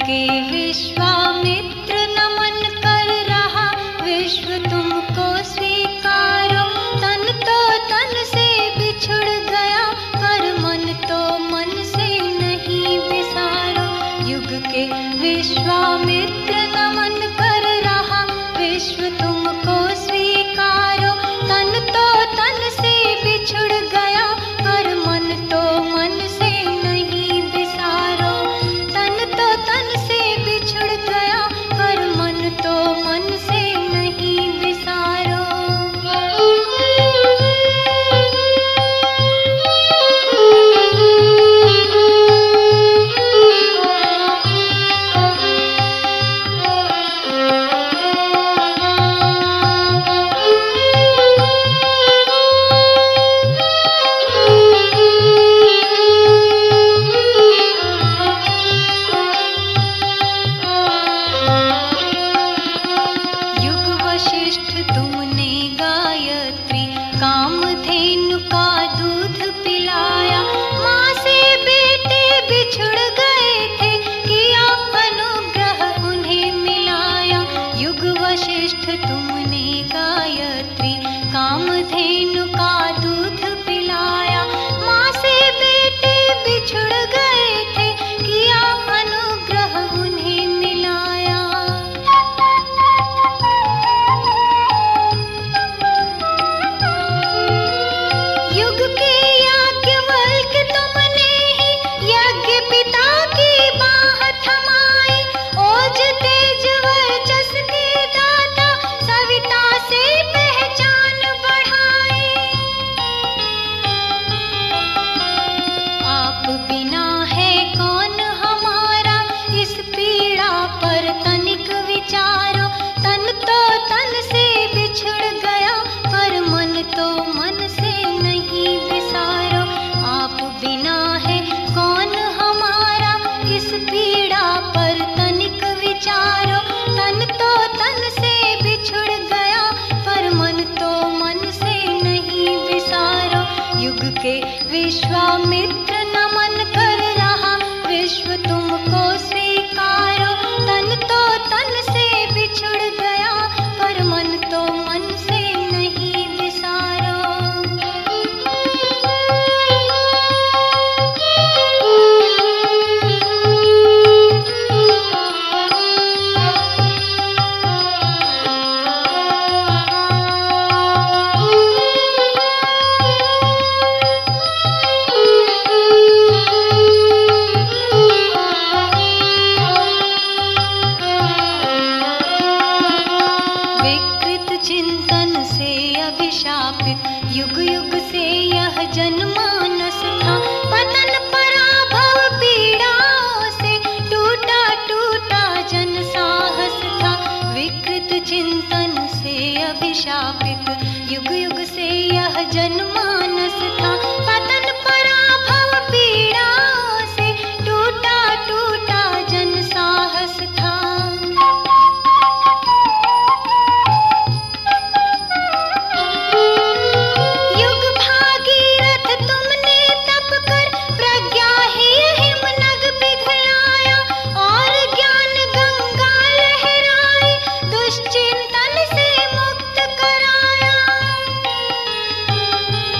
के विश्वामित्र नमन कर रहा, विश्व तुमको स्वीकारो। तन तो तन से बिछुड़ गया, पर मन तो मन से नहीं बिसारो। युग के विश्वामित्र नमन कर रहा, विश्व तुमको स्वीकारो। तन तो तन से बिछुड़ गया, पर मन तो मन से नहीं बिसारो। तन तो तन से बिछुड़ गया, पर मन तो मन से नहीं बिसारो। वशिष्ठ तुमने गायत्री कामधेनु का दूध पिलाया। माँ से बेटे बिछुड़ गए थे, किया अनुग्रह उन्हें मिलाया। युग वशिष्ठ तुमने गायत्री कामधेनु का दूध पिलाया। माँ से बेटे बिछुड़ गए थे, किया अनुग्रह उन्हें मिलाया। युग के याज्ञवल्क्य तुमने ही यज्ञ पिता की बाह थमाई। ओज तेज वर्चस के दाता, सविता से पहचान बढ़ाई। आप बिना है कौन हमारा, इस पीड़ा पर तनिक विचारो। तन तो तन से बिछुड़ गया, पर मन तो मन से नहीं बिसारो। आप बिना है कौन हमारा, इस पीड़ा पर तनिक विचारो। तन तो तन से बिछुड़ गया, पर मन तो मन से नहीं बिसारो। युग के विश्वामित्र नमन कर रहा, विश्व तुमको स्वीकारो। तन तो तन से बिछुड़ गया, पर मन तो मन से नहीं बिसारो। विकृत चिंतन से अभिशापित, युग युग से यह जनमानस था। पतन पराभव पीड़ाओं से टूटा टूटा जन साहस था। विकृत चिंतन से अभिशापित, युग युग से यह जनमानस था। पतन पराभव पीड़ाओं से टूटा टूटा जन साहस था। युग भागीरथ तुमने तप कर, प्रज्ञा ही हिमनग पिघलाया। और ज्ञान गंगा लहराई, दुश्चिंतन से मुक्त कराया।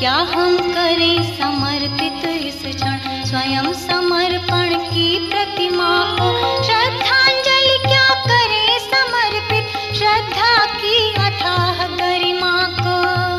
क्या हम करें समर्पित इस क्षण स्वयं समर्पण की प्रतिमा को। श्रद्धांजलि क्या करें समर्पित श्रद्धा की अथाह गरिमा को।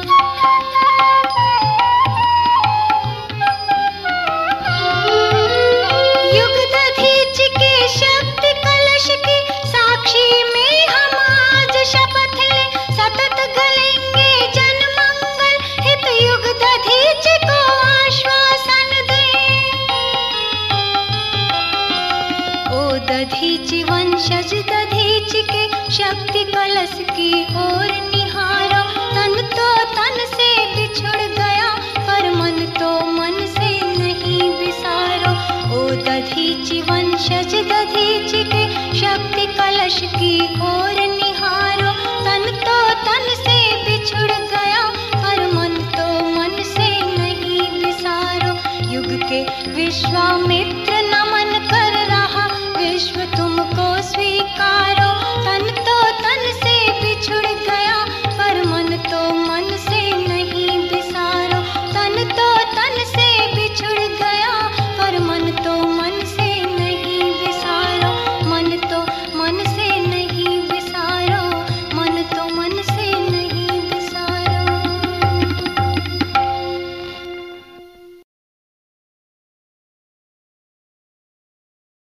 युग दधीच के शक्ति कलश की साक्षी में हम आज शपथ लें, सतत गलेंगे जन मंगल हित युग दधीच को आश्वासन दें। ओ दधीच वंशज दधीच के शक्ति कलश की ओर निहारो, तन तो तन से बिछुड़ गया पर मन तो मन से नहीं बिसारो। ओ दधीच वंशज दधीच के शक्ति कलश की ओर